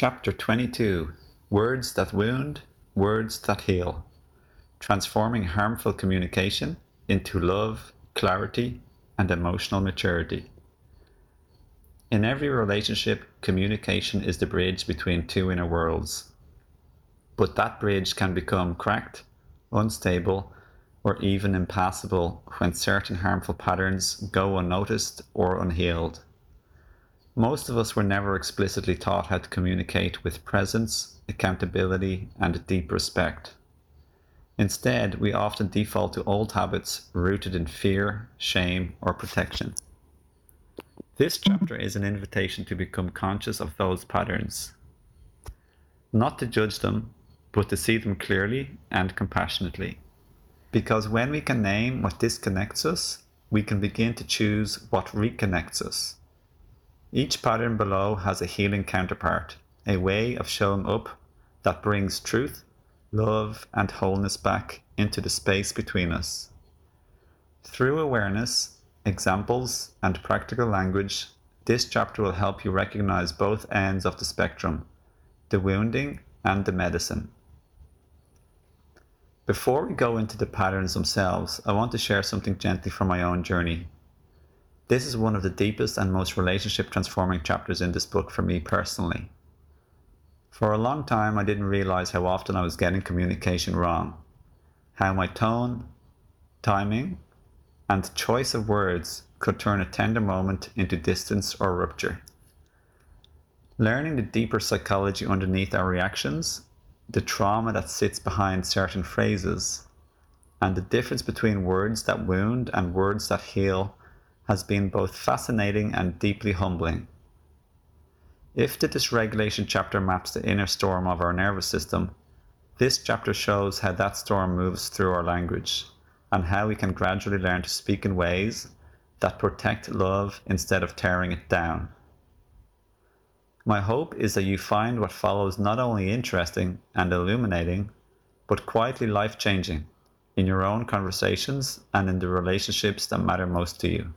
Chapter 22: Words that Wound, Words that Heal. Transforming harmful communication into love, clarity, and emotional maturity. In every relationship, communication is the bridge between two inner worlds. But that bridge can become cracked, unstable, or even impassable when certain harmful patterns go unnoticed or unhealed. Most of us were never explicitly taught how to communicate with presence, accountability, and deep respect. Instead, we often default to old habits rooted in fear, shame, or protection. This chapter is an invitation to become conscious of those patterns. Not to judge them, but to see them clearly and compassionately. Because when we can name what disconnects us, we can begin to choose what reconnects us. Each pattern below has a healing counterpart, a way of showing up that brings truth, love, and wholeness back into the space between us. Through awareness, examples, and practical language, this chapter will help you recognize both ends of the spectrum, the wounding and the medicine. Before we go into the patterns themselves, I want to share something gently from my own journey. This is one of the deepest and most relationship transforming chapters in this book for me personally. For a long time, I didn't realize how often I was getting communication wrong, how my tone, timing, and choice of words could turn a tender moment into distance or rupture. Learning the deeper psychology underneath our reactions, the trauma that sits behind certain phrases, and the difference between words that wound and words that heal has been both fascinating and deeply humbling. If the dysregulation chapter maps the inner storm of our nervous system, this chapter shows how that storm moves through our language and how we can gradually learn to speak in ways that protect love instead of tearing it down. My hope is that you find what follows not only interesting and illuminating, but quietly life-changing in your own conversations and in the relationships that matter most to you.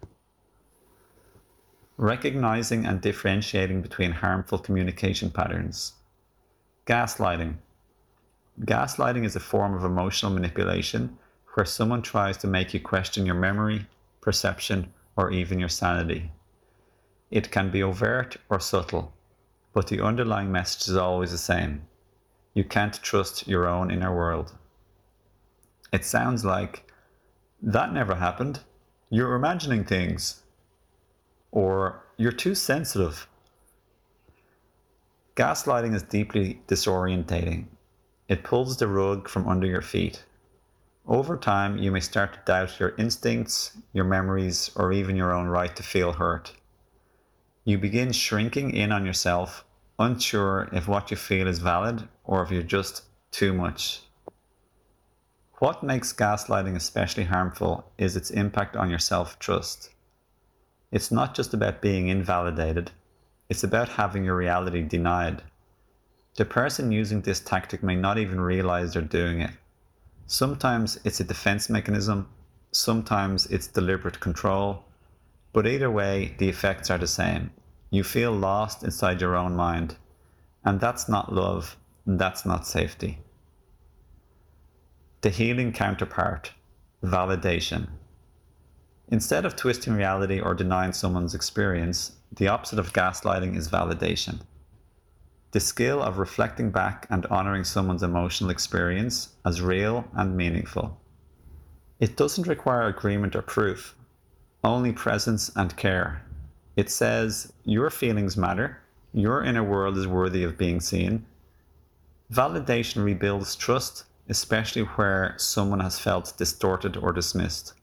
Recognizing and differentiating between harmful communication patterns. Gaslighting. Gaslighting is a form of emotional manipulation where someone tries to make you question your memory, perception, or even your sanity. It can be overt or subtle, but the underlying message is always the same. You can't trust your own inner world. It sounds like, "That never happened. You're imagining things." Or, "You're too sensitive." Gaslighting is deeply disorientating. It pulls the rug from under your feet. Over time, you may start to doubt your instincts, your memories, or even your own right to feel hurt. You begin shrinking in on yourself, unsure if what you feel is valid or if you're just too much. What makes gaslighting especially harmful is its impact on your self-trust. It's not just about being invalidated, it's about having your reality denied. The person using this tactic may not even realize they're doing it. Sometimes it's a defense mechanism, sometimes it's deliberate control, but either way, the effects are the same. You feel lost inside your own mind, and that's not love, that's not safety. The healing counterpart, validation. Instead of twisting reality or denying someone's experience, the opposite of gaslighting is validation. The skill of reflecting back and honoring someone's emotional experience as real and meaningful. It doesn't require agreement or proof, only presence and care. It says, your feelings matter, your inner world is worthy of being seen. Validation rebuilds trust, especially where someone has felt distorted or dismissed.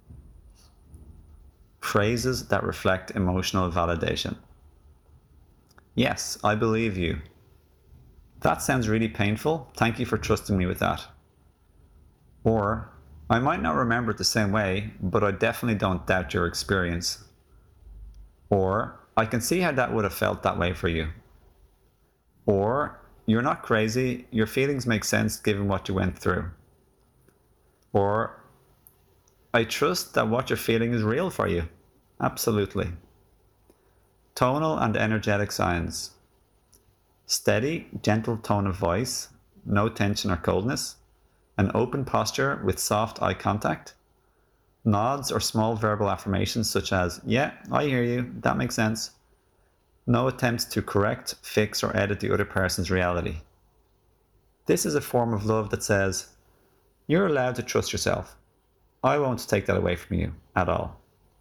Phrases that reflect emotional validation. "Yes, I believe you." "That sounds really painful. Thank you for trusting me with that." Or, "I might not remember it the same way, but I definitely don't doubt your experience." Or, "I can see how that would have felt that way for you." Or, "You're not crazy. Your feelings make sense given what you went through." Or, "I trust that what you're feeling is real for you." Absolutely. Tonal and energetic signs. Steady, gentle tone of voice, no tension or coldness, an open posture with soft eye contact, nods or small verbal affirmations such as, yeah, I hear you, that makes sense. No attempts to correct, fix, or edit the other person's reality. This is a form of love that says, you're allowed to trust yourself. I won't take that away from you at all.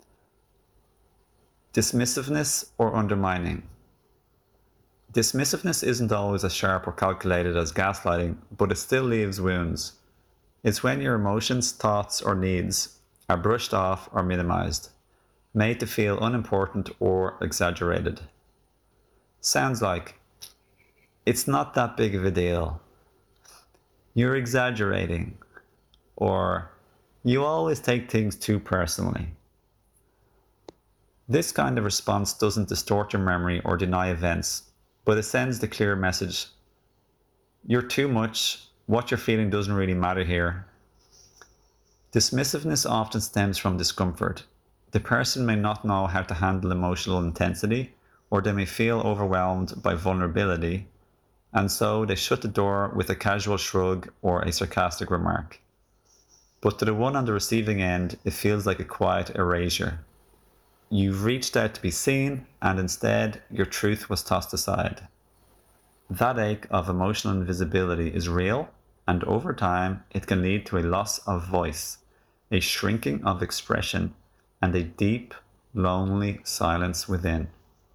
Dismissiveness or undermining. Dismissiveness isn't always as sharp or calculated as gaslighting, but it still leaves wounds. It's when your emotions, thoughts, or needs are brushed off or minimized, made to feel unimportant or exaggerated. Sounds like, it's not that big of a deal. You're exaggerating. Or, you always take things too personally. This kind of response doesn't distort your memory or deny events, but it sends the clear message, you're too much, what you're feeling doesn't really matter here. Dismissiveness often stems from discomfort. The person may not know how to handle emotional intensity, or they may feel overwhelmed by vulnerability, and so they shut the door with a casual shrug or a sarcastic remark. But to the one on the receiving end, it feels like a quiet erasure. You've reached out to be seen, and instead, your truth was tossed aside. That ache of emotional invisibility is real, and over time, it can lead to a loss of voice, a shrinking of expression, and a deep, lonely silence within.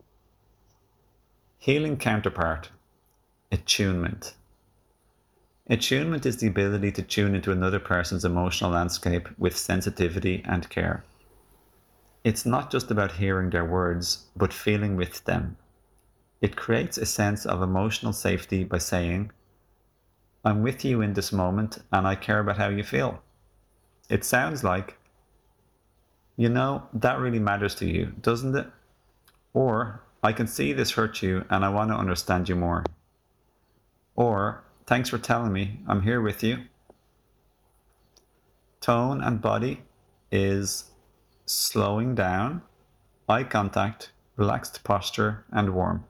Healing counterpart, attunement. Attunement is the ability to tune into another person's emotional landscape with sensitivity and care. It's not just about hearing their words, but feeling with them. It creates a sense of emotional safety by saying, I'm with you in this moment and I care about how you feel. It sounds like, that really matters to you, doesn't it? Or, I can see this hurt you and I want to understand you more. Or, thanks for telling me, I'm here with you. Tone and body is slowing down, eye contact, relaxed posture, and warm.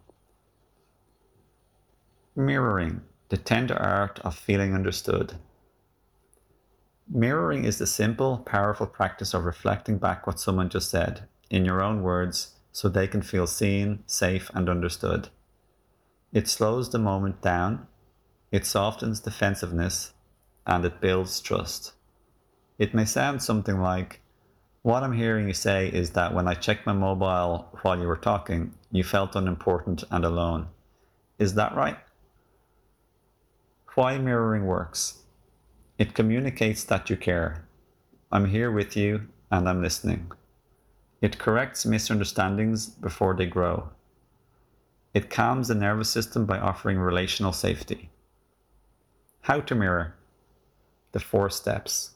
Mirroring, the tender art of feeling understood. Mirroring is the simple, powerful practice of reflecting back what someone just said, in your own words, so they can feel seen, safe, and understood. It slows the moment down, it softens defensiveness, and it builds trust. It may sound something like, what I'm hearing you say is that when I checked my mobile while you were talking, you felt unimportant and alone. Is that right? Why mirroring works. It communicates that you care. I'm here with you and I'm listening. It corrects misunderstandings before they grow. It calms the nervous system by offering relational safety. How to mirror. The 4 steps.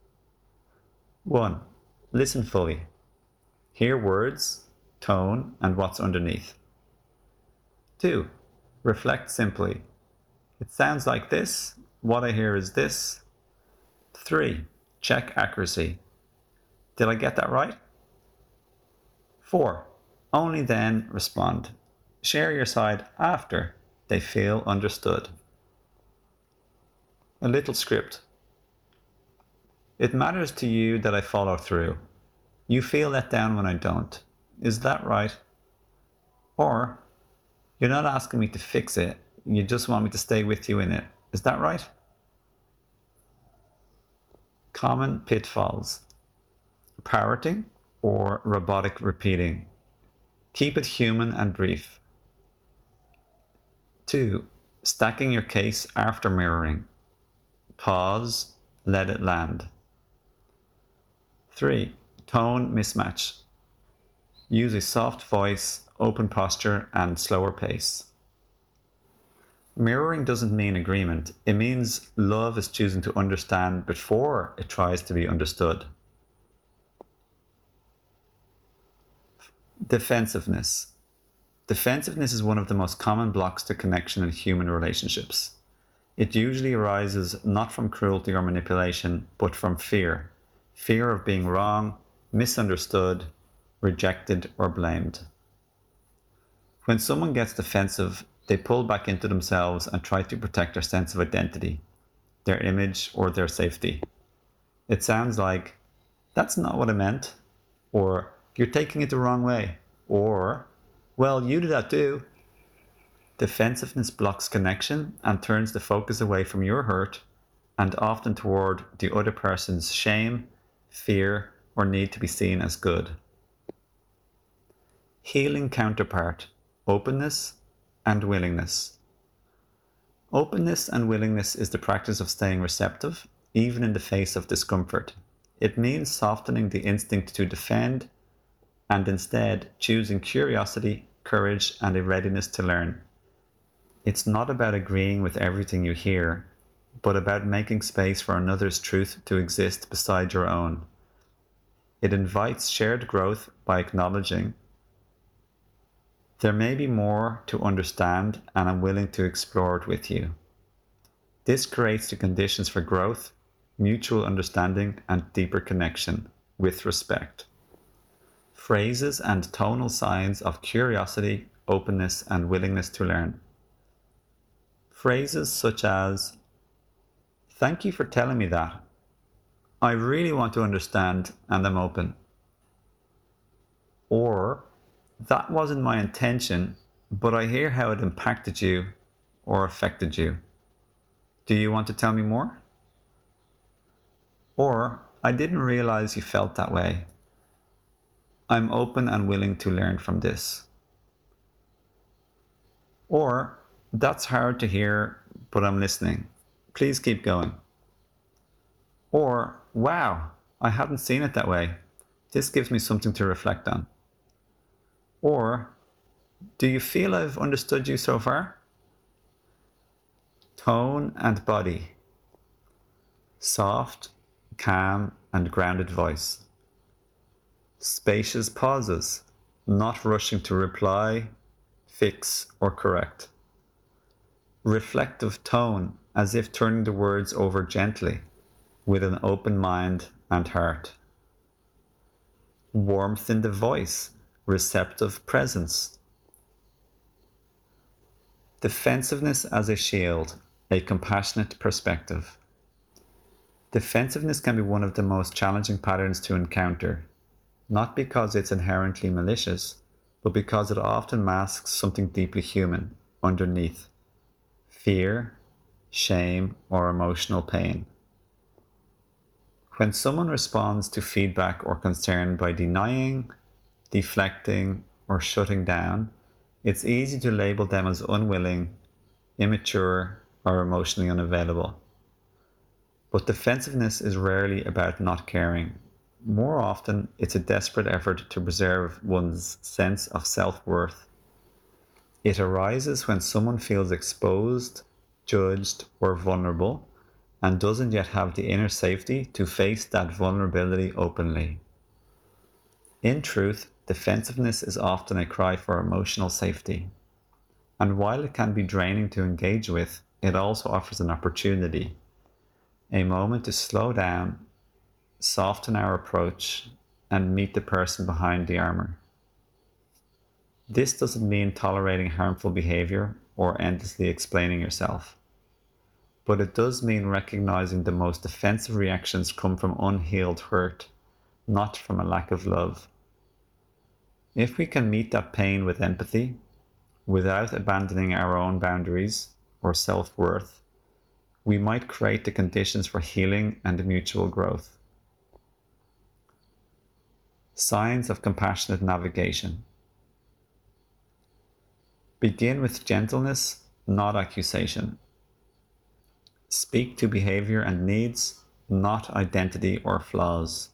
1. Listen fully. Hear words, tone, and what's underneath. 2. Reflect simply. It sounds like this. What I hear is this. 3. Check accuracy. Did I get that right? 4. Only then respond. Share your side after they feel understood. A little script. It matters to you that I follow through. You feel let down when I don't. Is that right? Or, you're not asking me to fix it, you just want me to stay with you in it. Is that right? Common pitfalls. Parroting or robotic repeating. Keep it human and brief. 2. Stacking your case after mirroring. Pause, let it land. 3. Tone mismatch. Use a soft voice, open posture, and slower pace. Mirroring doesn't mean agreement. It means love is choosing to understand before it tries to be understood. Defensiveness. Defensiveness is one of the most common blocks to connection in human relationships. It usually arises not from cruelty or manipulation, but from fear. Fear of being wrong, misunderstood, rejected, or blamed. When someone gets defensive, They pull back into themselves and try to protect their sense of identity, their image, or their safety. It sounds like, "That's not what I meant," or "You're taking it the wrong way," or "Well, you do that too." Defensiveness blocks connection and turns the focus away from your hurt and often toward the other person's shame, fear, or need to be seen as good. Healing counterpart: openness and willingness. Openness and willingness is the practice of staying receptive, even in the face of discomfort. It means softening the instinct to defend and instead choosing curiosity, courage, and a readiness to learn. It's not about agreeing with everything you hear, but about making space for another's truth to exist beside your own. It invites shared growth by acknowledging, "There may be more to understand, and I'm willing to explore it with you." This creates the conditions for growth, mutual understanding, and deeper connection with respect. Phrases and tonal signs of curiosity, openness, and willingness to learn. Phrases such as, "Thank you for telling me that. I really want to understand and I'm open." Or, "That wasn't my intention, but I hear how it impacted you or affected you. Do you want to tell me more?" Or, "I didn't realize you felt that way. I'm open and willing to learn from this." Or, "That's hard to hear, but I'm listening. Please keep going." Or, "Wow, I hadn't seen it that way. This gives me something to reflect on." Or, "Do you feel I've understood you so far?" Tone and body. Soft, calm, and grounded voice. Spacious pauses, not rushing to reply, fix, or correct. Reflective tone, as if turning the words over gently, with an open mind and heart. Warmth in the voice, receptive presence. Defensiveness as a shield, a compassionate perspective. Defensiveness can be one of the most challenging patterns to encounter, not because it's inherently malicious, but because it often masks something deeply human underneath: fear, shame, or emotional pain. When someone responds to feedback or concern by denying, deflecting, or shutting down, it's easy to label them as unwilling, immature, or emotionally unavailable. But defensiveness is rarely about not caring. More often, it's a desperate effort to preserve one's sense of self-worth. It arises when someone feels exposed, judged, or vulnerable, and doesn't yet have the inner safety to face that vulnerability openly. In truth, defensiveness is often a cry for emotional safety. And while it can be draining to engage with, it also offers an opportunity, a moment to slow down, soften our approach, and meet the person behind the armor. This doesn't mean tolerating harmful behavior or endlessly explaining yourself. But it does mean recognizing the most defensive reactions come from unhealed hurt, not from a lack of love. If we can meet that pain with empathy, without abandoning our own boundaries or self-worth, we might create the conditions for healing and mutual growth. Signs of compassionate navigation. Begin with gentleness, not accusation. Speak to behavior and needs, not identity or flaws.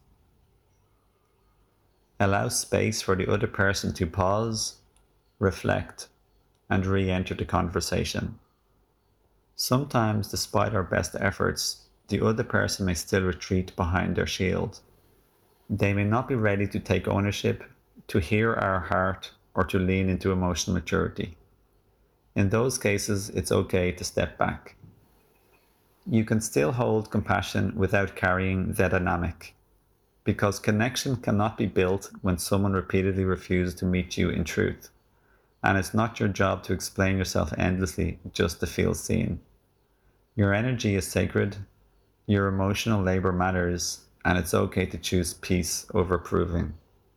Allow space for the other person to pause, reflect, and re-enter the conversation. Sometimes, despite our best efforts, the other person may still retreat behind their shield. They may not be ready to take ownership, to hear our heart, or to lean into emotional maturity. In those cases, it's okay to step back. You can still hold compassion without carrying the dynamic, because connection cannot be built when someone repeatedly refuses to meet you in truth, and it's not your job to explain yourself endlessly just to feel seen. Your energy is sacred, your emotional labor matters, and it's okay to choose peace over proving.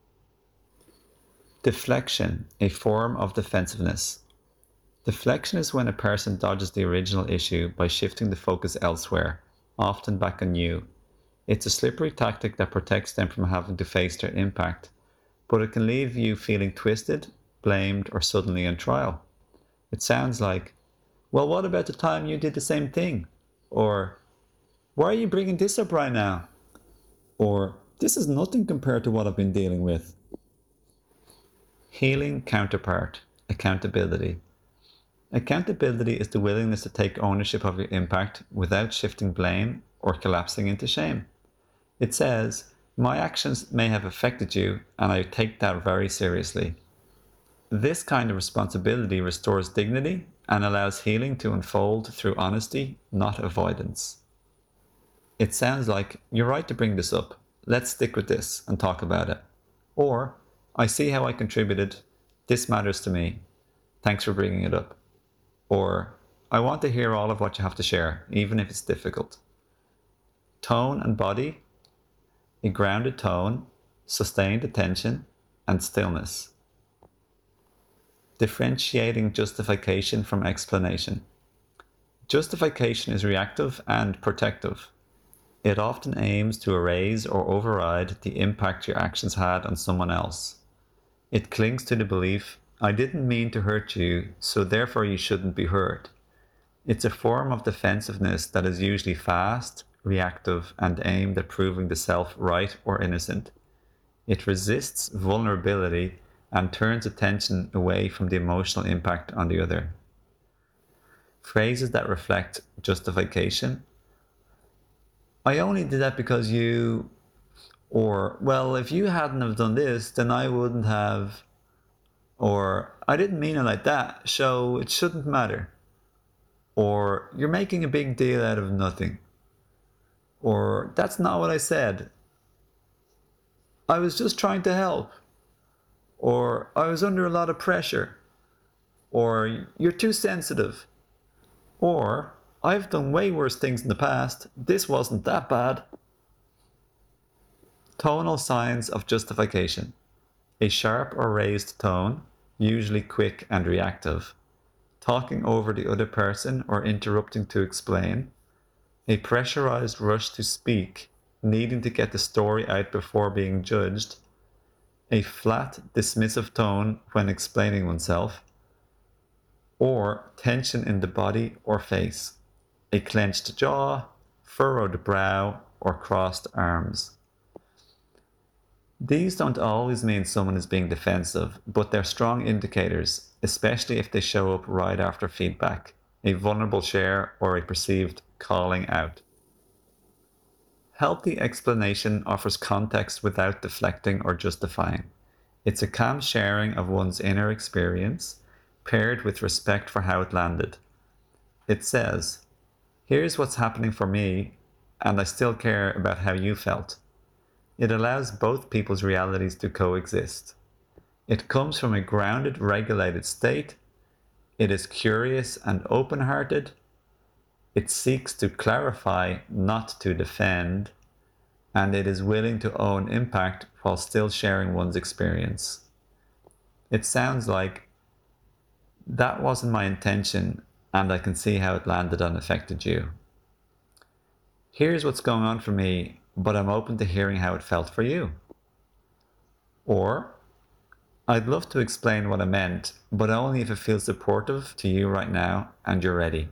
Deflection, a form of defensiveness. Deflection is when a person dodges the original issue by shifting the focus elsewhere, often back on you. It's a slippery tactic that protects them from having to face their impact, but it can leave you feeling twisted, blamed, or suddenly on trial. It sounds like, well, what about the time you did the same thing? Or, why are you bringing this up right now? Or, this is nothing compared to what I've been dealing with. Healing counterpart, accountability. Accountability is the willingness to take ownership of your impact without shifting blame or collapsing into shame. It says, my actions may have affected you, and I take that very seriously. This kind of responsibility restores dignity and allows healing to unfold through honesty, not avoidance. It sounds like, you're right to bring this up. Let's stick with this and talk about it. Or, I see how I contributed. This matters to me. Thanks for bringing it up. Or, I want to hear all of what you have to share, even if it's difficult. Tone and body. A grounded tone, sustained attention, and stillness. Differentiating justification from explanation. Justification is reactive and protective. It often aims to erase or override the impact your actions had on someone else. It clings to the belief, I didn't mean to hurt you, so therefore you shouldn't be hurt. It's a form of defensiveness that is usually fast, reactive, and aimed at proving the self right or innocent. It resists vulnerability and turns attention away from the emotional impact on the other. Phrases that reflect justification. I only did that because you, or, well, if you hadn't have done this, then I wouldn't have, or, I didn't mean it like that, so it shouldn't matter. Or, you're making a big deal out of nothing. Or, that's not what I said. I was just trying to help. Or, I was under a lot of pressure. Or, you're too sensitive. Or, I've done way worse things in the past. This wasn't that bad. Tonal signs of justification. A sharp or raised tone, usually quick and reactive. Talking over the other person or interrupting to explain. A pressurized rush to speak, needing to get the story out before being judged. A flat, dismissive tone when explaining oneself. Or tension in the body or face. A clenched jaw, furrowed brow, or crossed arms. These don't always mean someone is being defensive, but they're strong indicators, especially if they show up right after feedback, a vulnerable share, or a perceived calling out. Healthy explanation offers context without deflecting or justifying. It's a calm sharing of one's inner experience, paired with respect for how it landed. It says, here's what's happening for me, and I still care about how you felt. It allows both people's realities to coexist. It comes from a grounded, regulated state. It is curious and open-hearted. It seeks to clarify, not to defend. And it is willing to own impact while still sharing one's experience. It sounds like, that wasn't my intention, and I can see how it landed and affected you. Here's what's going on for me, but I'm open to hearing how it felt for you. Or, I'd love to explain what I meant, but only if it feels supportive to you right now and you're ready.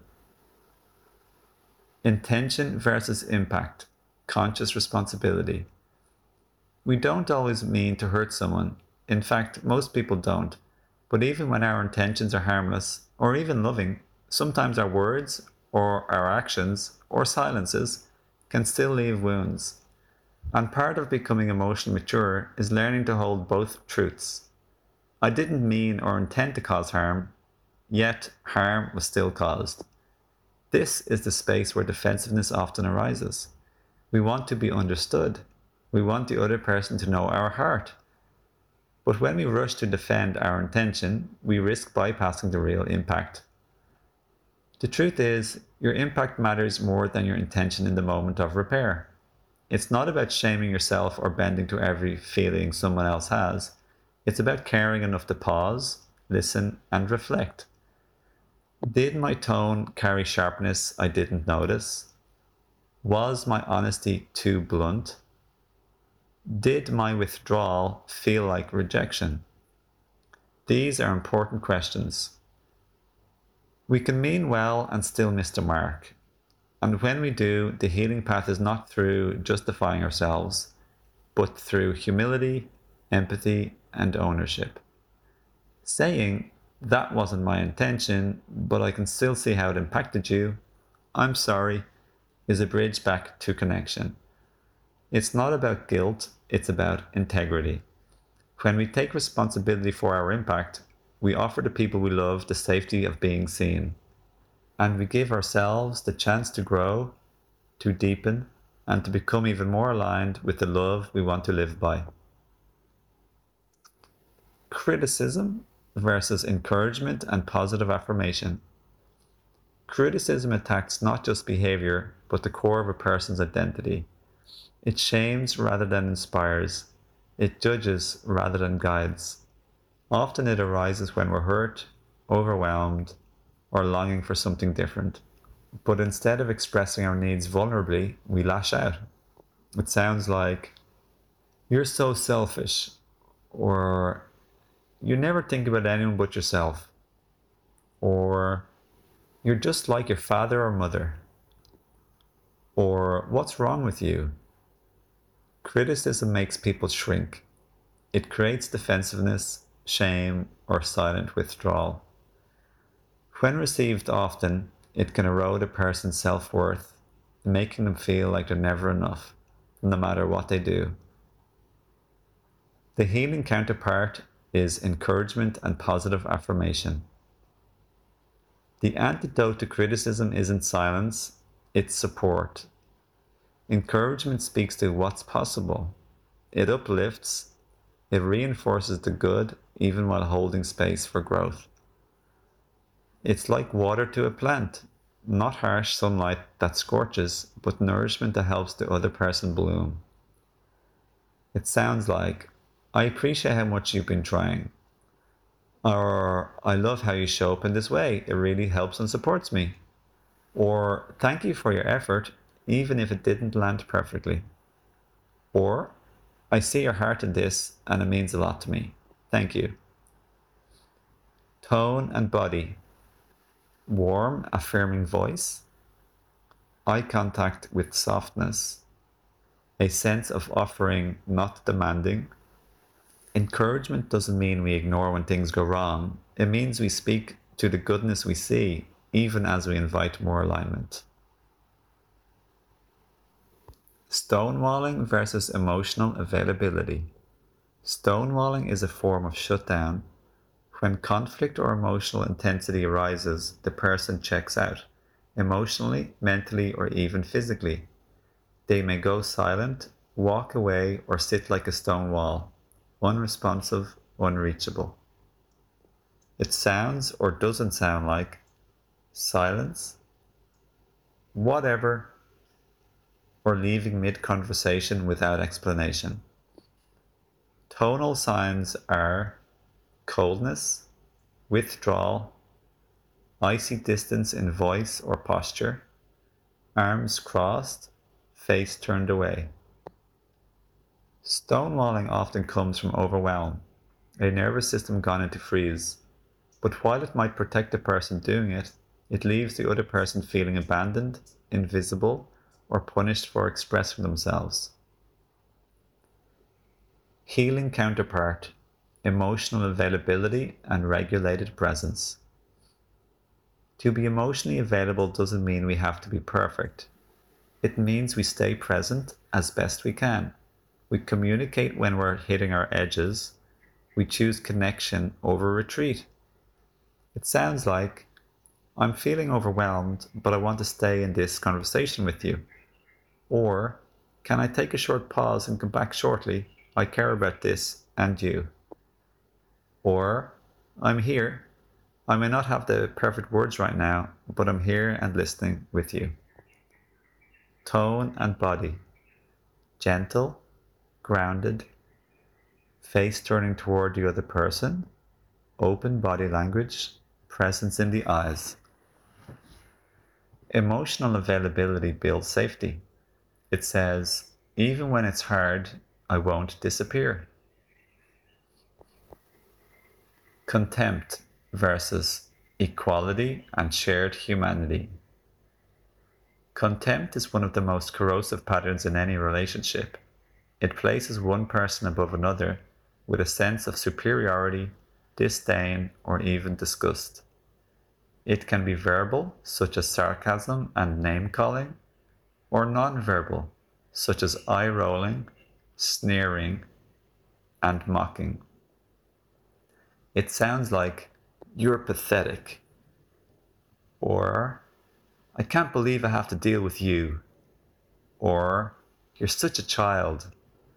Intention versus impact, conscious responsibility. We don't always mean to hurt someone. In fact, most people don't. But even when our intentions are harmless, or even loving, sometimes our words, or our actions, or silences can still leave wounds. And part of becoming emotionally mature is learning to hold both truths. I didn't mean or intend to cause harm, yet harm was still caused. This is the space where defensiveness often arises. We want to be understood. We want the other person to know our heart. But when we rush to defend our intention, we risk bypassing the real impact. The truth is, your impact matters more than your intention in the moment of repair. It's not about shaming yourself or bending to every feeling someone else has. It's about caring enough to pause, listen, and reflect. Did my tone carry sharpness I didn't notice? Was my honesty too blunt? Did my withdrawal feel like rejection? These are important questions. We can mean well and still miss the mark. And when we do, the healing path is not through justifying ourselves, but through humility, empathy, and ownership. Saying, that wasn't my intention, but I can still see how it impacted you, I'm sorry, is a bridge back to connection. It's not about guilt, it's about integrity. When we take responsibility for our impact, we offer the people we love the safety of being seen. And we give ourselves the chance to grow, to deepen, and to become even more aligned with the love we want to live by. Criticism versus encouragement and positive affirmation. Criticism attacks not just behavior, but the core of a person's identity. It shames rather than inspires. It judges rather than guides. Often it arises when we're hurt, overwhelmed, or longing for something different. But instead of expressing our needs vulnerably, we lash out. It sounds like, you're so selfish, or you never think about anyone but yourself, or you're just like your father or mother, or what's wrong with you? Criticism makes people shrink. It creates defensiveness, shame, or silent withdrawal. When received often, it can erode a person's self-worth, making them feel like they're never enough, no matter what they do. The healing counterpart is encouragement and positive affirmation. The antidote to criticism isn't silence, it's support. Encouragement speaks to what's possible. It uplifts, it reinforces the good, even while holding space for growth. It's like water to a plant, not harsh sunlight that scorches, but nourishment that helps the other person bloom. It sounds like, I appreciate how much you've been trying. Or, I love how you show up in this way, it really helps and supports me. Or, thank you for your effort, even if it didn't land perfectly. Or, I see your heart in this and it means a lot to me. Thank you. Tone and body. Warm, affirming voice. Eye contact with softness. A sense of offering, not demanding. Encouragement doesn't mean we ignore when things go wrong. It means we speak to the goodness we see, even as we invite more alignment. Stonewalling versus emotional availability. Stonewalling is a form of shutdown. When conflict or emotional intensity arises, the person checks out, emotionally, mentally, or even physically. They may go silent, walk away, or sit like a stone wall, unresponsive, unreachable. It sounds or doesn't sound like silence, whatever, or leaving mid-conversation without explanation. Tonal signs are coldness, withdrawal, icy distance in voice or posture, arms crossed, face turned away. Stonewalling often comes from overwhelm, a nervous system gone into freeze. But while it might protect the person doing it, it leaves the other person feeling abandoned, invisible, or punished for expressing themselves. Healing counterpart, emotional availability and regulated presence. To be emotionally available doesn't mean we have to be perfect. It means we stay present as best we can. We communicate when we're hitting our edges. We choose connection over retreat. It sounds like, I'm feeling overwhelmed, but I want to stay in this conversation with you. Or, can I take a short pause and come back shortly? I care about this and you. Or, I'm here. I may not have the perfect words right now, but I'm here and listening with you. Tone and body. Gentle, grounded, face turning toward the other person, open body language, presence in the eyes. Emotional availability builds safety. It says, even when it's hard, I won't disappear. Contempt versus equality and shared humanity. Contempt is one of the most corrosive patterns in any relationship. It places one person above another with a sense of superiority, disdain, or even disgust. It can be verbal, such as sarcasm and name calling, or non-verbal, such as eye rolling, sneering, and mocking. It sounds like, "You're pathetic," or "I can't believe I have to deal with you," or "You're such a child."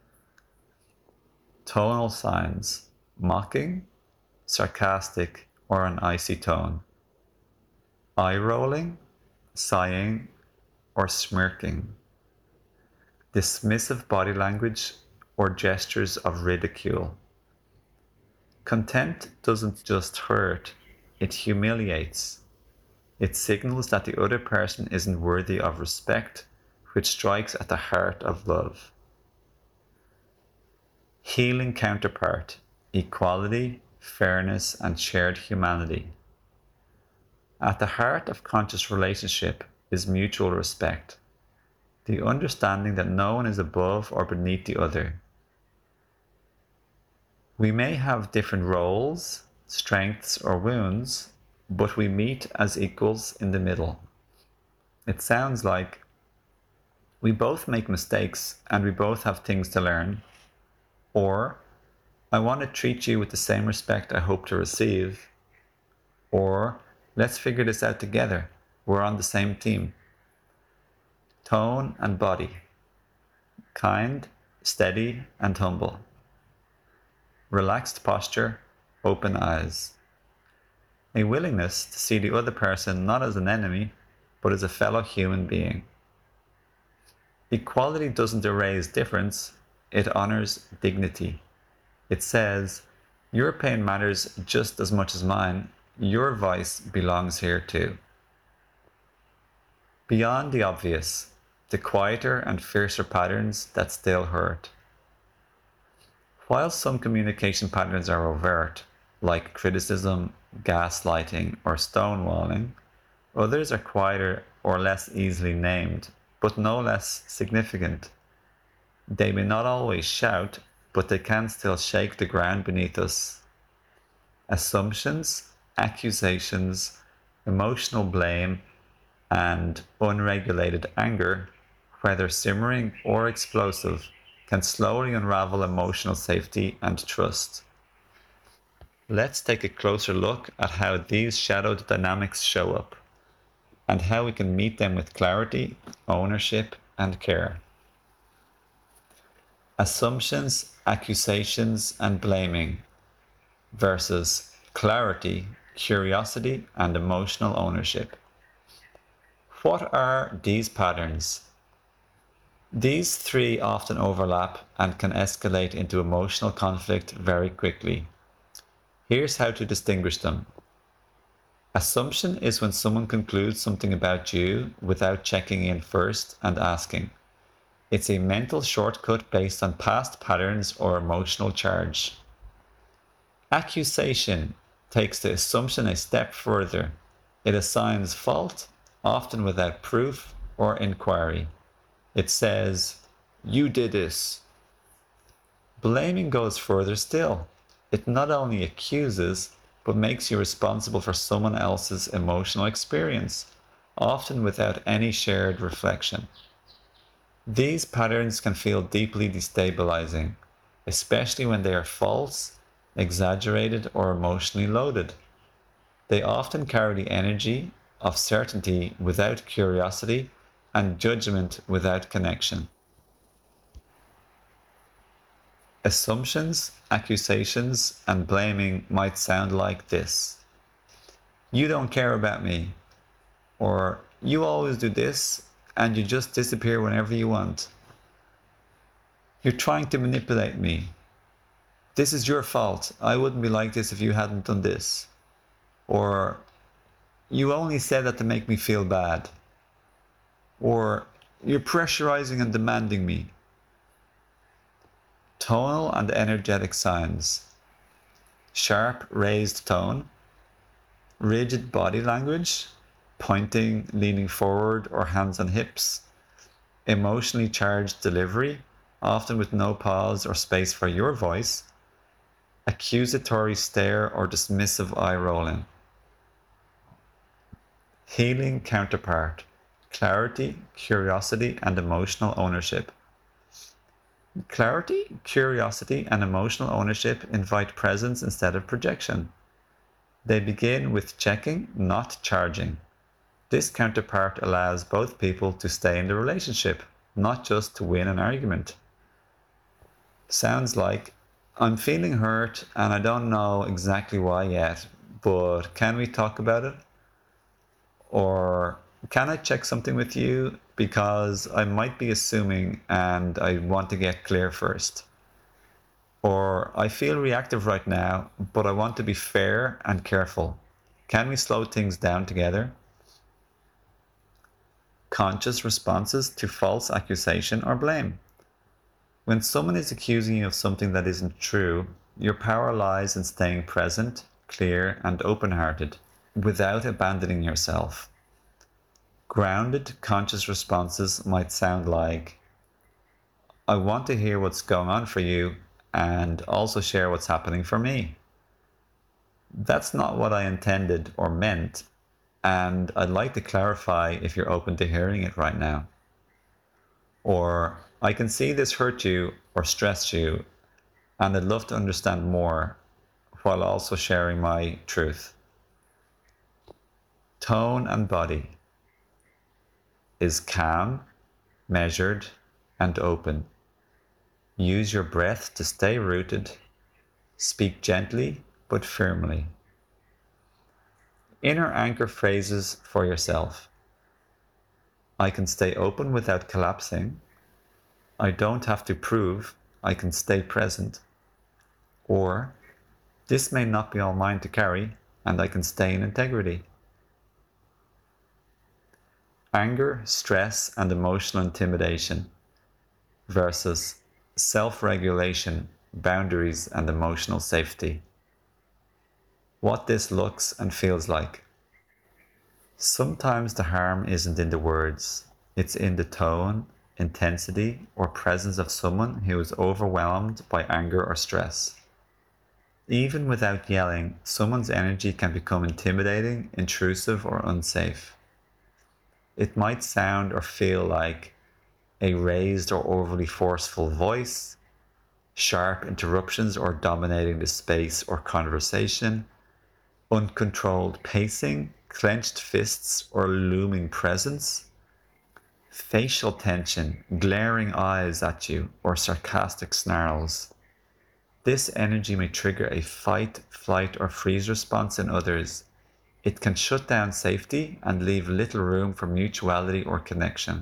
Tonal signs: mocking, sarcastic, or an icy tone. Eye rolling, sighing, or smirking. Dismissive body language or gestures of ridicule. Contempt doesn't just hurt, it humiliates. It signals that the other person isn't worthy of respect, which strikes at the heart of love. Healing counterpart: equality, fairness, and shared humanity. At the heart of conscious relationship is mutual respect, the understanding that no one is above or beneath the other. We may have different roles, strengths, or wounds, but we meet as equals in the middle. It sounds like, we both make mistakes and we both have things to learn, or I want to treat you with the same respect I hope to receive, or let's figure this out together, we're on the same team. Tone and body: kind, steady, and humble. Relaxed posture, open eyes. A willingness to see the other person not as an enemy, but as a fellow human being. Equality doesn't erase difference, it honors dignity. It says, your pain matters just as much as mine, your voice belongs here too. Beyond the obvious, the quieter and fiercer patterns that still hurt. While some communication patterns are overt, like criticism, gaslighting, or stonewalling, others are quieter or less easily named, but no less significant. They may not always shout, but they can still shake the ground beneath us. Assumptions, accusations, emotional blame, and unregulated anger, whether simmering or explosive, can slowly unravel emotional safety and trust. Let's take a closer look at how these shadowed dynamics show up, and how we can meet them with clarity, ownership, and care. Assumptions, accusations, and blaming versus clarity, curiosity, and emotional ownership. What are these patterns? These three often overlap and can escalate into emotional conflict very quickly. Here's how to distinguish them. Assumption is when someone concludes something about you without checking in first and asking. It's a mental shortcut based on past patterns or emotional charge. Accusation takes the assumption a step further. It assigns fault, often without proof or inquiry. It says, "You did this." Blaming goes further still. It not only accuses, but makes you responsible for someone else's emotional experience, often without any shared reflection. These patterns can feel deeply destabilizing, especially when they are false, exaggerated, or emotionally loaded. They often carry the energy of certainty without curiosity and judgment without connection. Assumptions, accusations, and blaming might sound like this: "You don't care about me," or "You always do this, and you just disappear whenever you want." "You're trying to manipulate me." "This is your fault. I wouldn't be like this if you hadn't done this." Or "You only said that to make me feel bad." Or "You're pressurizing and demanding me." Tonal and energetic signs: sharp, raised tone, rigid body language, pointing, leaning forward, or hands on hips, emotionally charged delivery, often with no pause or space for your voice, accusatory stare or dismissive eye rolling. Healing counterpart: clarity, curiosity, and emotional ownership. Clarity, curiosity, and emotional ownership invite presence instead of projection. They begin with checking, not charging. This counterpart allows both people to stay in the relationship, not just to win an argument. Sounds like, "I'm feeling hurt and I don't know exactly why yet, but can we talk about it?" Or "Can I check something with you? Because I might be assuming and I want to get clear first." Or "I feel reactive right now, but I want to be fair and careful. Can we slow things down together?" Conscious responses to false accusation or blame. When someone is accusing you of something that isn't true, your power lies in staying present, clear, and open-hearted, without abandoning yourself. Grounded, conscious responses might sound like, "I want to hear what's going on for you and also share what's happening for me. That's not what I intended or meant, and I'd like to clarify if you're open to hearing it right now." Or "I can see this hurt you or stressed you, and I'd love to understand more while also sharing my truth." Tone and body is calm, measured, and open. Use your breath to stay rooted. Speak gently but firmly. Inner anchor phrases for yourself: "I can stay open without collapsing." "I don't have to prove, I can stay present." Or "This may not be all mine to carry, and I can stay in integrity." Anger, stress, and emotional intimidation versus self-regulation, boundaries, and emotional safety. What this looks and feels like. Sometimes the harm isn't in the words, it's in the tone, intensity, or presence of someone who is overwhelmed by anger or stress. Even without yelling, someone's energy can become intimidating, intrusive, or unsafe. It might sound or feel like a raised or overly forceful voice, sharp interruptions or dominating the space or conversation, uncontrolled pacing, clenched fists or looming presence, facial tension, glaring eyes at you, or sarcastic snarls. This energy may trigger a fight, flight, or freeze response in others. It can shut down safety and leave little room for mutuality or connection.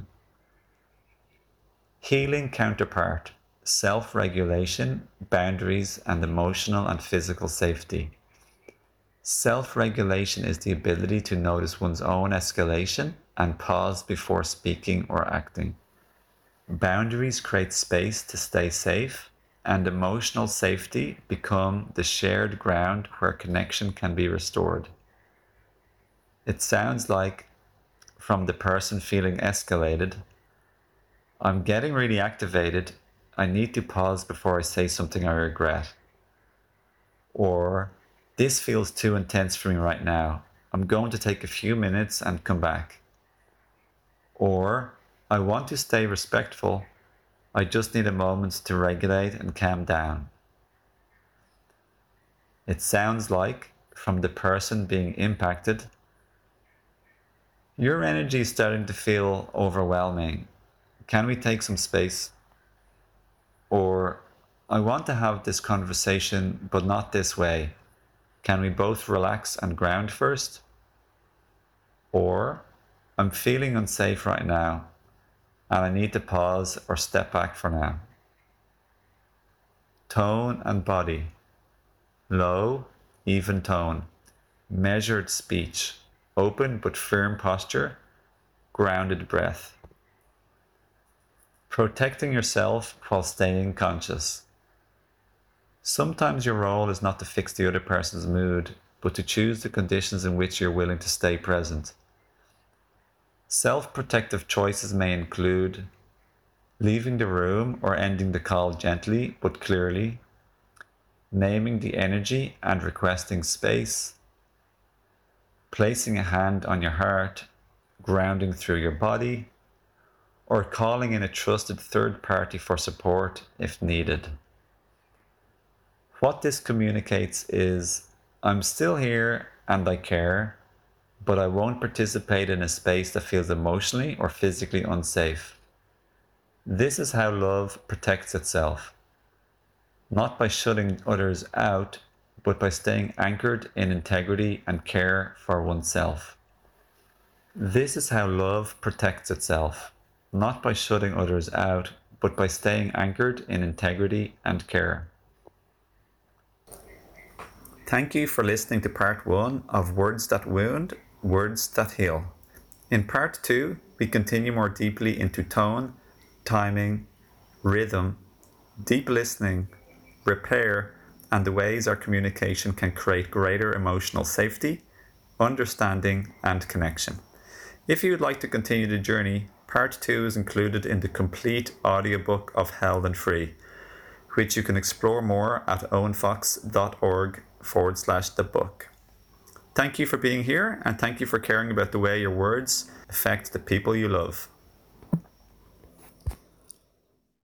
Healing counterpart: self-regulation, boundaries, and emotional and physical safety. Self-regulation is the ability to notice one's own escalation and pause before speaking or acting. Boundaries create space to stay safe, and emotional safety become the shared ground where connection can be restored. It sounds like, from the person feeling escalated, "I'm getting really activated. I need to pause before I say something I regret." Or, "This feels too intense for me right now. I'm going to take a few minutes and come back." Or, "I want to stay respectful. I just need a moment to regulate and calm down." It sounds like, from the person being impacted, "Your energy is starting to feel overwhelming. Can we take some space?" Or, I want to have this conversation, but not this way. Can we both relax and ground first? Or, I'm feeling unsafe right now, and I need to pause or step back for now. Tone and body. Low, even tone. Measured speech. Open but firm posture. Grounded breath. Protecting yourself while staying conscious. Sometimes your role is not to fix the other person's mood, but to choose the conditions in which you're willing to stay present. Self-protective choices may include leaving the room or ending the call gently but clearly, naming the energy and requesting space, placing a hand on your heart, grounding through your body, or calling in a trusted third party for support if needed. What this communicates is, I'm still here and I care, but I won't participate in a space that feels emotionally or physically unsafe. This is how love protects itself, not by shutting others out, but by staying anchored in integrity and care for oneself. This is how love protects itself, not by shutting others out, but by staying anchored in integrity and care. Thank you for listening to part 1 of Words That Wound, Words That Heal. In part 2, we continue more deeply into tone, timing, rhythm, deep listening, repair, and the ways our communication can create greater emotional safety, understanding, and connection. If you would like to continue the journey, part 2 is included in the complete audiobook of Held and Free, which you can explore more at owenfox.org/the book. Thank you for being here, and thank you for caring about the way your words affect the people you love.